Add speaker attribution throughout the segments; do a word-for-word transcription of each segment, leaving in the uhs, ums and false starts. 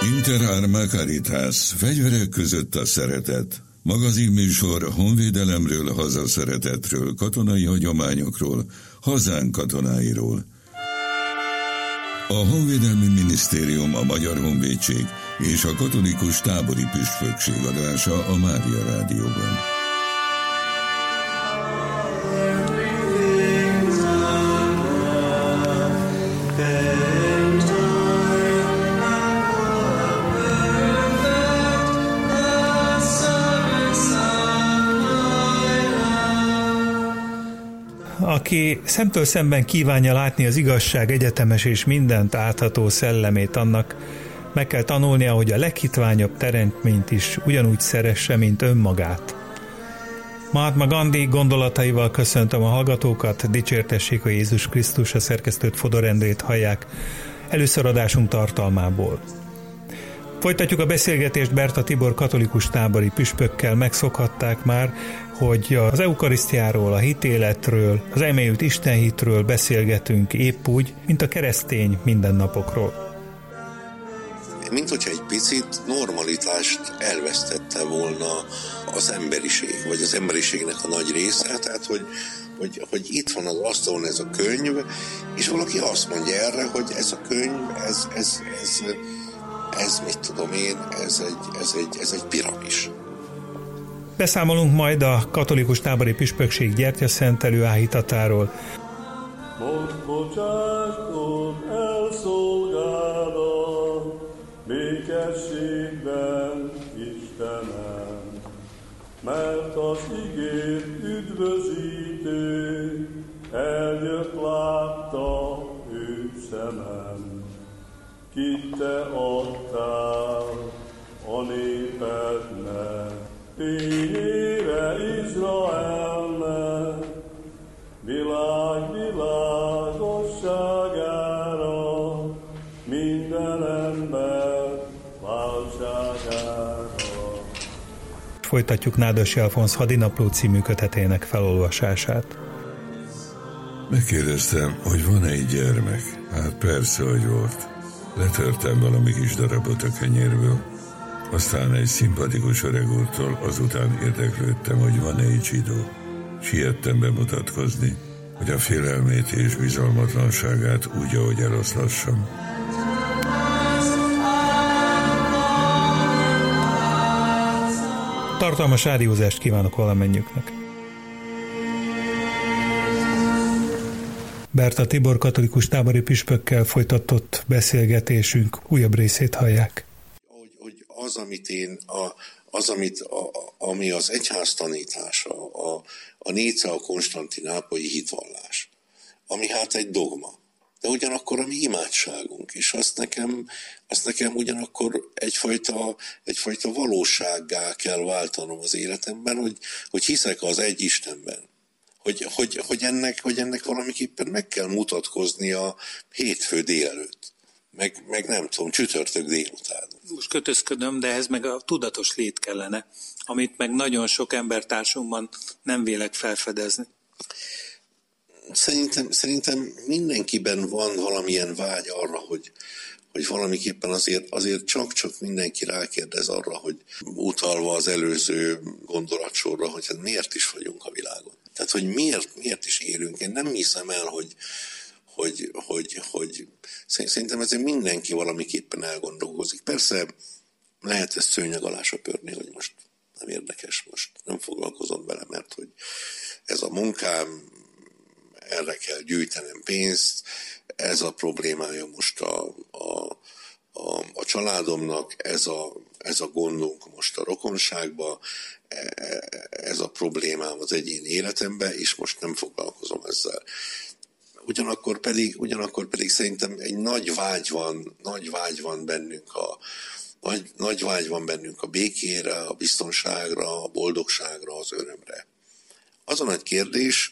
Speaker 1: Inter Arma Caritas, fegyverek között a szeretet. Magazinműsor honvédelemről, hazaszeretetről, katonai hagyományokról, hazánk katonáiról. A Honvédelmi Minisztérium, a Magyar Honvédség és a Katolikus Tábori Püspökség adása a Mária Rádióban.
Speaker 2: Aki szemtől szemben kívánja látni az igazság egyetemes és mindent átható szellemét, annak meg kell tanulnia, hogy a leghitványabb teremtményt is ugyanúgy szeresse, mint önmagát. Mahatma Gandhi gondolataival köszöntöm a hallgatókat, dicsértessék a Jézus Krisztus, a szerkesztőt, Fodor Endrét hallják először adásunk tartalmából. Folytatjuk a beszélgetést Berta Tibor katolikus tábori püspökkel. Megszokhatták már, hogy az eukarisztiáról, a hitéletről, az elmélyült istenhitről beszélgetünk épp úgy, mint a keresztény mindennapokról.
Speaker 3: Mint hogyha egy picit normalitást elvesztette volna az emberiség, vagy az emberiségnek a nagy része, tehát hogy, hogy, hogy itt van az asztalon ez a könyv, és valaki azt mondja erre, hogy ez a könyv, ez, ez, ez, ez mit tudom én, ez egy, ez egy, ez egy piramis.
Speaker 2: Beszámolunk majd a katolikus tábori püspökség gyertyaszentelő áhítatáról.
Speaker 4: Most bocsásson el szolgálat, békességben, Istenem, mert az ígért üdvözítő eljött, látta ő szemem, kit te adtál a népednek, fényére Izraelnek, világ világosságára, minden ember váltságára.
Speaker 2: Folytatjuk Nádasi Alfonz Hadinapló című kötetének felolvasását.
Speaker 1: Megkérdeztem, hogy van-e egy gyermek? Hát persze, hogy volt. Letörtem valami kis darabot a kenyérből. Aztán egy szimpatikus öreg úrtól azután érdeklődtem, hogy van-e egy zsidó. Siettem bemutatkozni, hogy a félelmét és bizalmatlanságát úgy, ahogy eloszlassam.
Speaker 2: Tartalmas rádiózást kívánok valamennyiüknek. Berta Tibor katolikus tábori püspökkel folytatott beszélgetésünk újabb részét hallják.
Speaker 3: Hogy, hogy az, amit én, a, az, amit, a, ami az egyház tanítása, a, a Nicea konstantinápolyi hitvallás, ami hát egy dogma, de ugyanakkor a mi imádságunk, és azt nekem, azt nekem ugyanakkor egyfajta, egyfajta valósággá kell váltanom az életemben, hogy, hogy hiszek az egy Istenben. Hogy, hogy, hogy, ennek, hogy ennek valamiképpen meg kell mutatkoznia hétfő délelőtt, meg, meg nem tudom, csütörtök délután.
Speaker 5: Most kötözködöm, de ehhez meg a tudatos lét kellene, amit meg nagyon sok embertársunkban nem vélek felfedezni.
Speaker 3: Szerintem, szerintem mindenkiben van valamilyen vágy arra, hogy, hogy valamiképpen azért, azért csak-csak mindenki rákérdez arra, hogy utalva az előző gondolatsorra, hogy hát miért is vagyunk a világon. Tehát, hogy miért, miért is élünk. Én nem hiszem el, hogy, hogy, hogy, hogy szerintem ezért mindenki valamiképpen elgondolkozik. Persze lehet ezt szőnyeg alá söpörni, hogy most nem érdekes, most nem foglalkozom vele, mert hogy ez a munkám, erre kell gyűjtenem pénzt, ez a problémája most a, a, a, a családomnak, ez a, ez a gondunk most a rokonságban, ez a problémám az egyéni életemben, és most nem foglalkozom ezzel. Ugyanakkor pedig, ugyanakkor pedig szerintem egy nagy vágy van, nagy vágy van bennünk a, nagy, nagy vágy van bennünk a békére, a biztonságra, a boldogságra, az örömre. Az a nagy kérdés,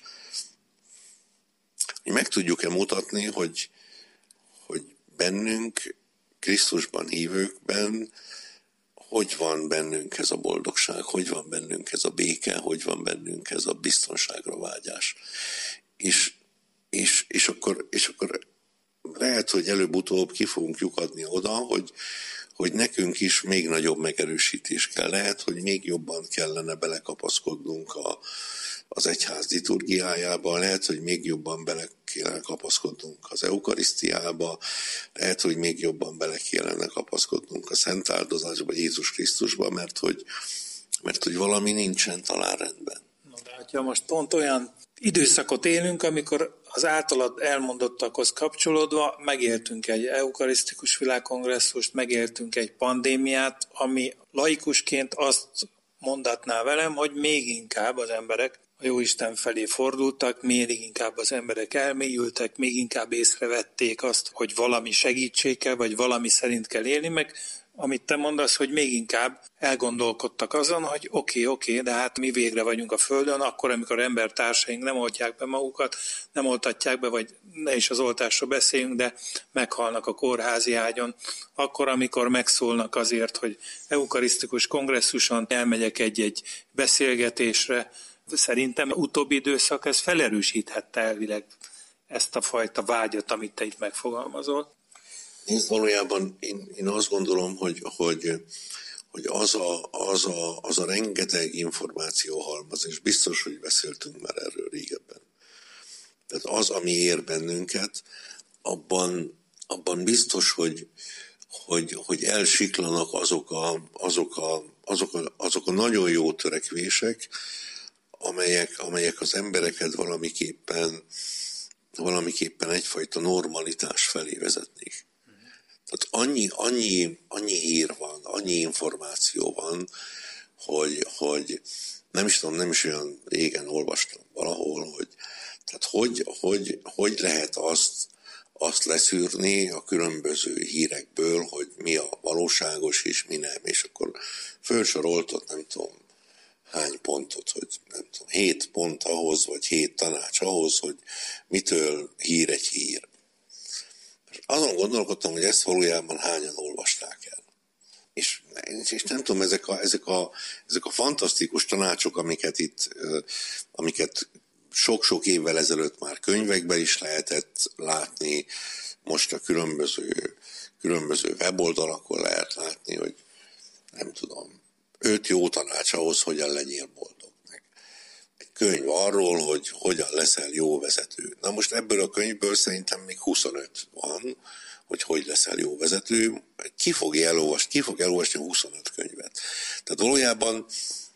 Speaker 3: hogy meg tudjuk-e mutatni, hogy, hogy bennünk, Krisztusban hívőkben, hogy van bennünk ez a boldogság, hogy van bennünk ez a béke, hogy van bennünk ez a biztonságra vágyás. És, és, és, akkor, és akkor lehet, hogy előbb-utóbb ki fogunk lyukadni oda, hogy, hogy nekünk is még nagyobb megerősítés kell. Lehet, hogy még jobban kellene belekapaszkodnunk a, az egyház liturgiájába, lehet, hogy még jobban bele kellene kapaszkodnunk az eukarisztiába, lehet, hogy még jobban bele kellene kapaszkodnunk a szent áldozásba, Jézus Krisztusba, mert hogy, mert hogy valami nincsen talán rendben.
Speaker 5: No, de ha most pont olyan időszakot élünk, amikor az általad elmondottakhoz kapcsolódva megéltünk egy eukarisztikus világkongresszust, megéltünk egy pandémiát, ami laikusként azt mondatná velem, hogy még inkább az emberek a Jóisten felé fordultak, még inkább az emberek elmélyültek, még inkább észrevették azt, hogy valami segítség kell, vagy valami szerint kell élni, meg amit te mondasz, hogy még inkább elgondolkodtak azon, hogy oké, okay, oké, okay, de hát mi végre vagyunk a Földön, akkor, amikor embertársaink nem oltják be magukat, nem oltatják be, vagy ne is az oltásról beszéljünk, de meghalnak a kórházi ágyon, akkor, amikor megszólnak azért, hogy eukarisztikus kongresszuson elmegyek egy-egy beszélgetésre, szerintem utóbbi időszak ez felerősíthette elvileg ezt a fajta vágyat, amit te itt megfogalmazol.
Speaker 3: Nézd, valójában én, én azt gondolom, hogy, hogy, hogy az, a, az, a, az a rengeteg információhalmaz, és biztos, hogy beszéltünk már erről régebben. Tehát az, ami ér bennünket, abban, abban biztos, hogy, hogy, hogy elsiklanak azok a, azok, a, azok, a, azok a nagyon jó törekvések, amelyek, amelyek az embereket valamiképpen, valamiképpen egyfajta normalitás felé vezetnék. Tehát annyi, annyi, annyi hír van, annyi információ van, hogy, hogy nem is tudom, nem is olyan régen olvastam valahol, hogy, tehát hogy, hogy, hogy lehet azt, azt leszűrni a különböző hírekből, hogy mi a valóságos és mi nem. És akkor felsoroltott, nem tudom, hány pontot, hogy nem tudom, hét pont ahhoz, vagy hét tanács ahhoz, hogy mitől hír egy hír. Azon gondolkodtam, hogy ezt valójában hányan olvasták el. És, és nem tudom, ezek a, ezek, a, ezek a fantasztikus tanácsok, amiket itt, amiket sok-sok évvel ezelőtt már könyvekben is lehetett látni, most a különböző, különböző weboldalakon lehet látni, hogy nem tudom, öt jó tanács ahhoz, hogyan legyél boldog. Egy könyv arról, hogy hogyan leszel jó vezető. Na most ebből a könyvből szerintem még huszonöt van, hogy hogy leszel jó vezető. Ki fog elolvasni, ki fog elolvasni huszonöt könyvet? Tehát valójában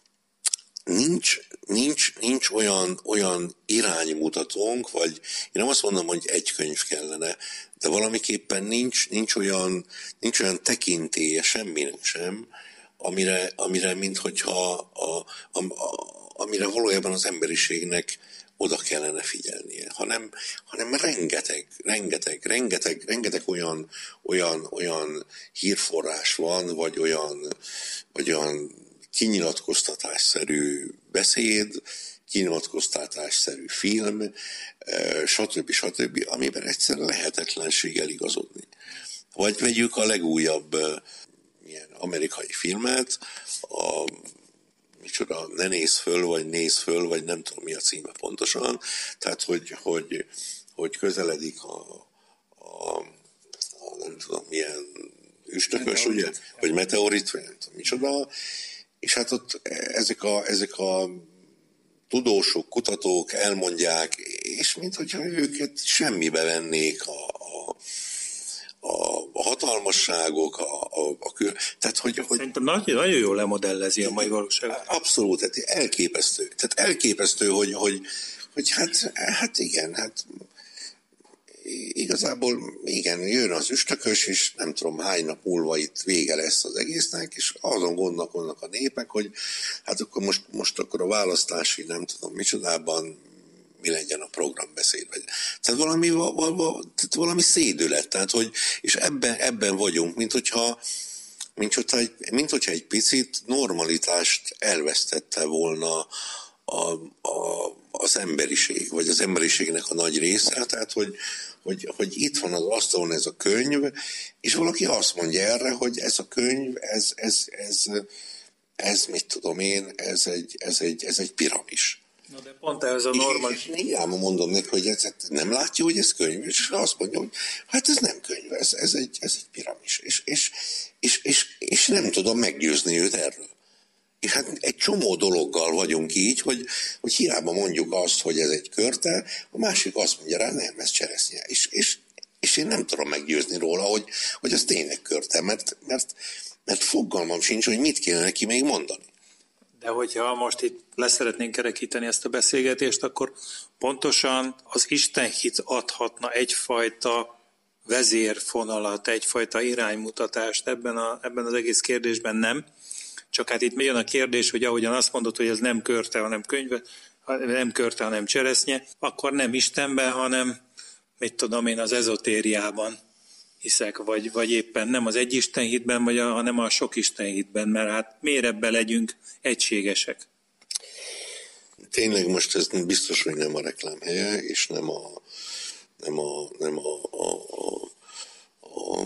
Speaker 3: nincs, nincs, nincs olyan, olyan iránymutatónk, vagy én nem azt mondom, hogy egy könyv kellene, de valamiképpen nincs, nincs, olyan, nincs olyan tekintélye semminek sem, amire, amire minthogyha a, a, a, amire valójában az emberiségnek oda kellene figyelnie, hanem, hanem rengeteg, rengeteg, rengeteg, rengeteg olyan, olyan, olyan hírforrás van, vagy olyan, vagy olyan kinyilatkoztatásszerű beszéd, kinyilatkoztatásszerű film, stb. stb., amiben egyszerűen lehetetlenség eligazodni. Vagy vegyük a legújabb ilyen amerikai filmet, a micsoda, ne nézz föl, vagy nézz föl, vagy nem tudom mi a címe pontosan, tehát hogy, hogy, hogy közeledik a, a, a nem tudom milyen üstökös, ugye, vagy meteorit, vagy nem tudom micsoda, és hát ott ezek a, ezek a tudósok, kutatók elmondják, és minthogyha őket semmibe vennék a, a A, a hatalmasságok, a, a, a kül... Tehát, hogy, hogy...
Speaker 5: Szerintem nagyon, nagyon jól lemodellezi a mai valóságot.
Speaker 3: Abszolút, tehát elképesztő. Tehát elképesztő, hogy, hogy, hogy hát, hát igen, hát igazából igen, jön az üstökös, és nem tudom hány nap múlva itt vége lesz az egésznek, és azon gondolkodnak a népek, hogy hát akkor most, most akkor a választási, nem tudom micsodában mi legyen a programbeszéd. Tehát valami, valami, tehát valami szédület, tehát hogy, és ebben, ebben vagyunk, mint hogyha, mint, hogyha egy, mint hogyha egy picit normalitást elvesztette volna a, a, az emberiség, vagy az emberiségnek a nagy része, tehát hogy, hogy, hogy itt van az asztalon ez a könyv, és valaki azt mondja erre, hogy ez a könyv, ez, ez, ez, ez mit tudom én, ez egy, ez egy, ez egy piramis.
Speaker 5: Na de pont ez a normális.
Speaker 3: És hiába mondom neki, hogy ez, nem látja, hogy ez könyv, és azt mondja, hogy hát ez nem könyv, ez, ez, egy, ez egy piramis. És, és, és, és, és nem tudom meggyőzni őt erről. És hát egy csomó dologgal vagyunk így, hogy, hogy hiába mondjuk azt, hogy ez egy körte, a másik azt mondja rá, nem, ez cseresznye. És, és, és én nem tudom meggyőzni róla, hogy, hogy ez tényleg körte, mert, mert, mert fogalmam sincs, hogy mit kéne neki még mondani.
Speaker 5: De hogyha most itt leszeretnénk kerekíteni ezt a beszélgetést, akkor pontosan az istenhit adhatna egyfajta vezérfonalat, egyfajta iránymutatást ebben, a, ebben az egész kérdésben, nem. Csak hát itt jön a kérdés, hogy ahogyan azt mondod, hogy ez nem körte, hanem könyve, nem körte, hanem cseresznye, akkor nem Istenben, hanem, mit tudom én, az ezotériában hiszek, vagy, vagy éppen nem az egy istenhitben, vagy a, hanem a sok istenhitben, mert hát miért ebben legyünk egységesek?
Speaker 3: Tényleg most ez biztos, hogy nem a reklám helye, és nem a nem a, nem a, a, a, a, a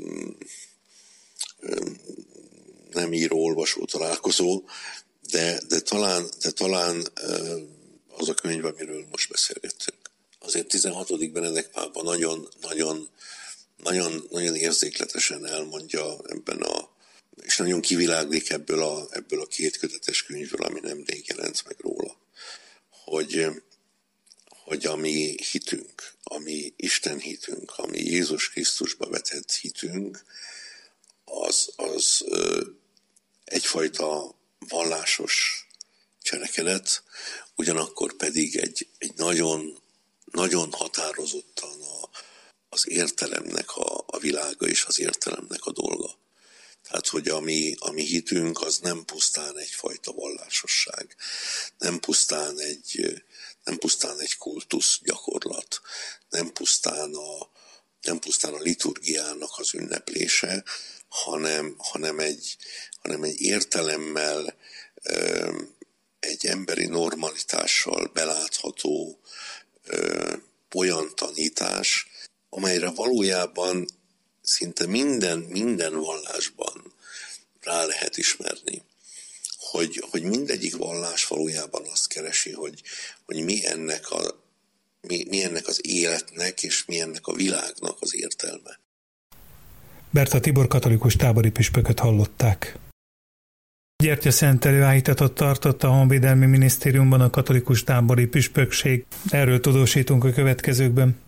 Speaker 3: nem író-olvasó találkozó, de, de, talán, de talán az a könyv, amiről most beszélgettünk. Azért tizenhatodik Benedek pápa nagyon, nagyon, nagyon, nagyon érzékletesen elmondja ebben a, és nagyon kiviláglik ebből a, ebből a két kötetes könyvből, ami nemrég jelent meg róla, hogy, hogy a mi hitünk, ami Isten hitünk, ami Jézus Krisztusba vetett hitünk, az, az ö, egyfajta vallásos cselekedet, ugyanakkor pedig egy, egy nagyon, nagyon határozottan a, az értelemnek a, a világa és az értelemnek a dolga. Tehát, hogy a mi, a mi hitünk az nem pusztán egyfajta vallásosság, nem pusztán egy, nem pusztán egy kultusz gyakorlat, nem pusztán a, nem pusztán a liturgiának az ünneplése, hanem, hanem, egy, hanem egy értelemmel, egy emberi normalitással belátható olyan tanítás, amelyre valójában szinte minden, minden vallásban rá lehet ismerni, hogy, hogy mindegyik vallás valójában azt keresi, hogy, hogy mi, ennek a, mi, mi ennek az életnek és mi ennek a világnak az értelme.
Speaker 2: Berta Tibor katolikus tábori püspököt hallották. Gyertyaszentelő áhítatot tartott a Honvédelmi Minisztériumban a katolikus tábori püspökség. Erről tudósítunk a következőkben.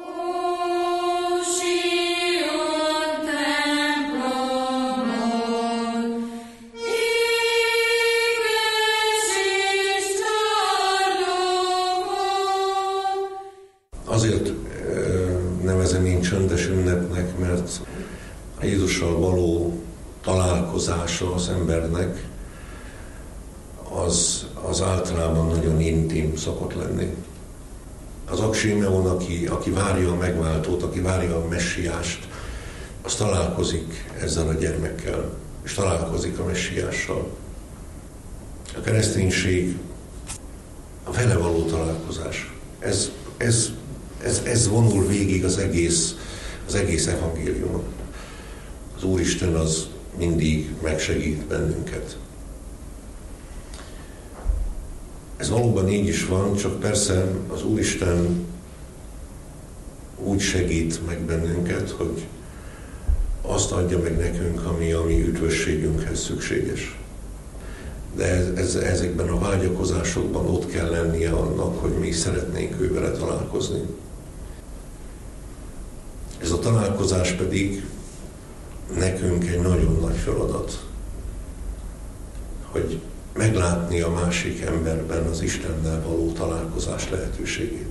Speaker 3: Azért nevezem én csöndes ünnepnek, mert a Jézussal való találkozása az embernek az, az általában nagyon intim szokott lenni. Az Aksimeon, aki, aki várja a megváltót, aki várja a messiást, az találkozik ezzel a gyermekkel, és találkozik a messiással. A kereszténység a vele való találkozás. Ez, ez, ez, ez vonul végig az egész, az egész evangéliumon. Az Úristen az mindig megsegít bennünket. Ez valóban így is van, csak persze az Úristen úgy segít meg bennünket, hogy azt adja meg nekünk, ami a mi üdvösségünkhez szükséges. De ez, ez, ezekben a vágyakozásokban ott kell lennie annak, hogy mi szeretnénk ő vele találkozni. Ez a találkozás pedig nekünk egy nagyon nagy feladat, hogy meglátni a másik emberben az Istennel való találkozás lehetőségét.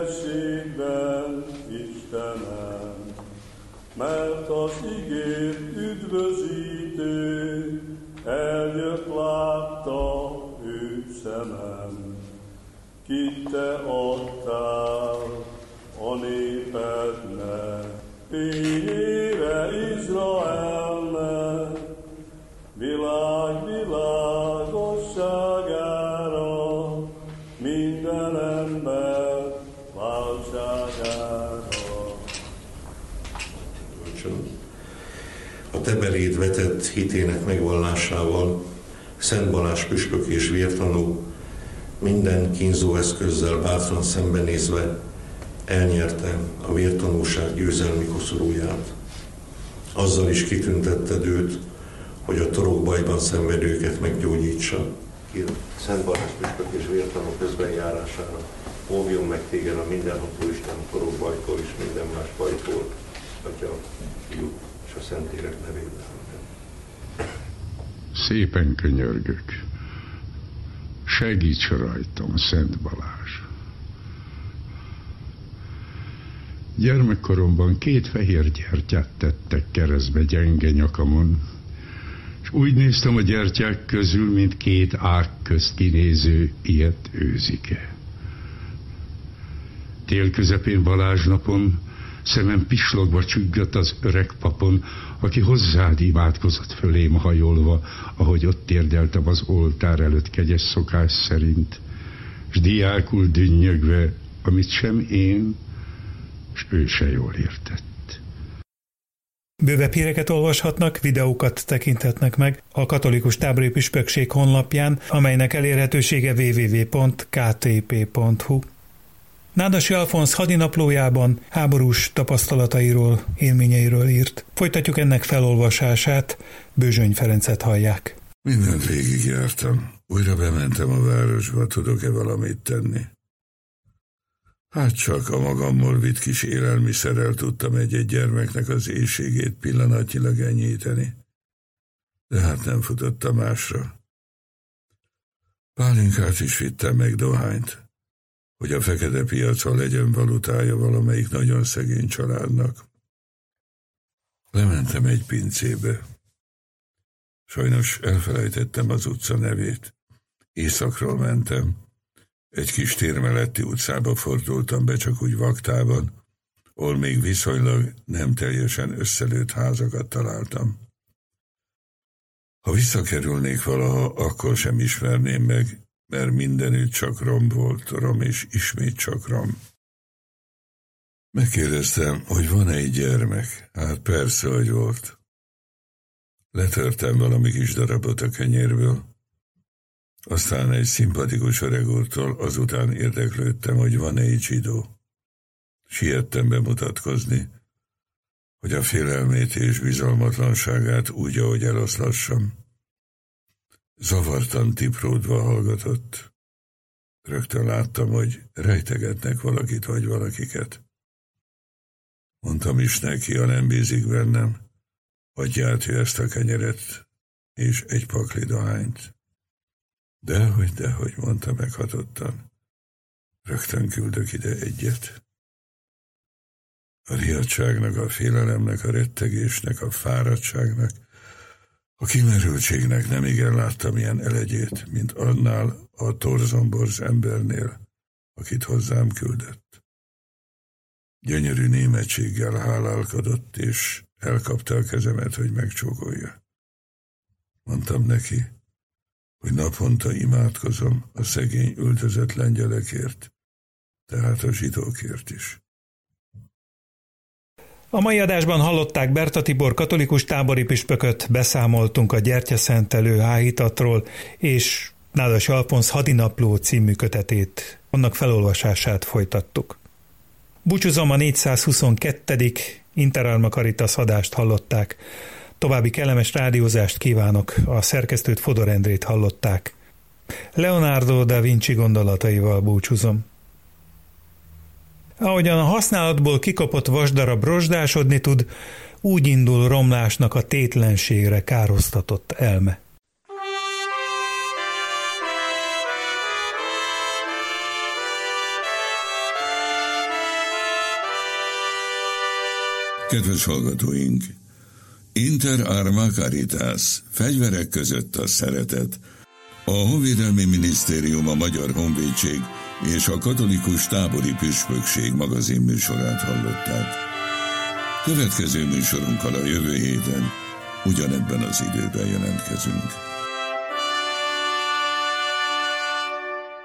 Speaker 4: békességben, Istenem, mert az igét üdvözítő eljött, látta ő szemem, kit te adtál a népednek, fényére Izraelnek, világ világosságára, minden ember váltságára.
Speaker 3: A te beléd vetett hitének megvallásával Szent Balázs püspök és vértanú minden kínzó eszközzel bátran szembenézve elnyerte a vértanúság győzelmi koszorúját. Azzal is kitüntetted őt, hogy a torokbajban szenvedőket meggyógyítsa. Szent Balázs püspök és vértanú közben járására óvjon meg téged a mindenható Isten torokbajtól és minden más bajtól, Atya, Fiú és a Szentlélek nevében.
Speaker 6: Szépen könyörgök. Segíts rajtam, Szent Balázs. Gyermekkoromban két fehér gyertyát tettek keresztbe gyenge nyakamon, és úgy néztem a gyertyák közül, mint két ág közt kinéző ilyet őzike. Tél közepén Balázsnapon szemem pislogva csüggött az öreg papon, aki hozzád imádkozott fölém hajolva, ahogy ott térdeltem az oltár előtt kegyes szokás szerint, s diákul dünnyögve, amit sem én, s ő se jól értett.
Speaker 2: Bővebb híreket olvashatnak, videókat tekinthetnek meg a Katolikus Tábori Püspökség honlapján, amelynek elérhetősége double-u double-u double-u pont k t p pont h u. Nádasi Alfonsz hadinaplójában háborús tapasztalatairól, élményeiről írt. Folytatjuk ennek felolvasását, Bőzsöny Ferencet hallják.
Speaker 1: Mindent végigjártam. Újra bementem a városba, tudok-e valamit tenni? Hát csak a magammal vitt kis élelmiszerrel tudtam egy-egy gyermeknek az éhségét pillanatnyilag enyhíteni. De hát nem futottam másra. Pálinkát is vittem, meg dohányt, hogy a fekete piacon legyen valutája valamelyik nagyon szegény családnak. Lementem egy pincébe. Sajnos elfelejtettem az utca nevét. Északról mentem. Egy kis tér melletti utcába fordultam be, csak úgy vaktában, ahol még viszonylag nem teljesen összelőtt házakat találtam. Ha visszakerülnék valaha, akkor sem ismerném meg, mert mindenütt csak rom volt, rom és ismét csak rom. Megkérdeztem, hogy van-e egy gyermek? Hát persze, hogy volt. Letörtem valami kis darabot a kenyérből. Aztán egy szimpatikus öreg úrtól azután érdeklődtem, hogy van-e egy zsidó. Siettem bemutatkozni, hogy a félelmét és bizalmatlanságát úgy, ahogy eloszlassam. Zavartan tipródva hallgatott. Rögtön láttam, hogy rejtegetnek valakit vagy valakiket. Mondtam is neki, ha nem bízik bennem, adja át ezt a kenyeret és egy pakli dohányt. Dehogy, dehogy, mondta meghatottan. Rögtön küldök ide egyet. A riadtságnak, a félelemnek, a rettegésnek, a fáradtságnak, a kimerültségnek nem igen láttam ilyen elegyét, mint annál a torzomborz embernél, akit hozzám küldött. Gyönyörű németséggel hálálkodott, és elkapta a kezemet, hogy megcsókolja. Mondtam neki, hogy naponta imádkozom a szegény üldözött lengyelekért, tehát a zsidókért is.
Speaker 2: A mai adásban hallották Berta Tibor katolikus tábori püspököt, beszámoltunk a gyertyaszentelő áhítatról, és Nádasi Alfonsz hadinapló című kötetét, annak felolvasását folytattuk. Búcsúzom, a négyszázhuszonkettő. Interalma Caritas adást hallották. További kellemes rádiózást kívánok, a szerkesztőt Fodor Endrét hallották. Leonardo da Vinci gondolataival búcsúzom. Ahogyan a használatból kikapott vasdarab rozsdásodni tud, úgy indul romlásnak a tétlenségre károsztatott elme.
Speaker 1: Kedves hallgatóink! Inter arma caritas, fegyverek között a szeretet. A Honvédelmi Minisztérium, a Magyar Honvédség és a Katolikus Tábori Püspökség magazin műsorát hallották. Következő műsorunkkal a jövő héten ugyanebben az időben jelentkezünk.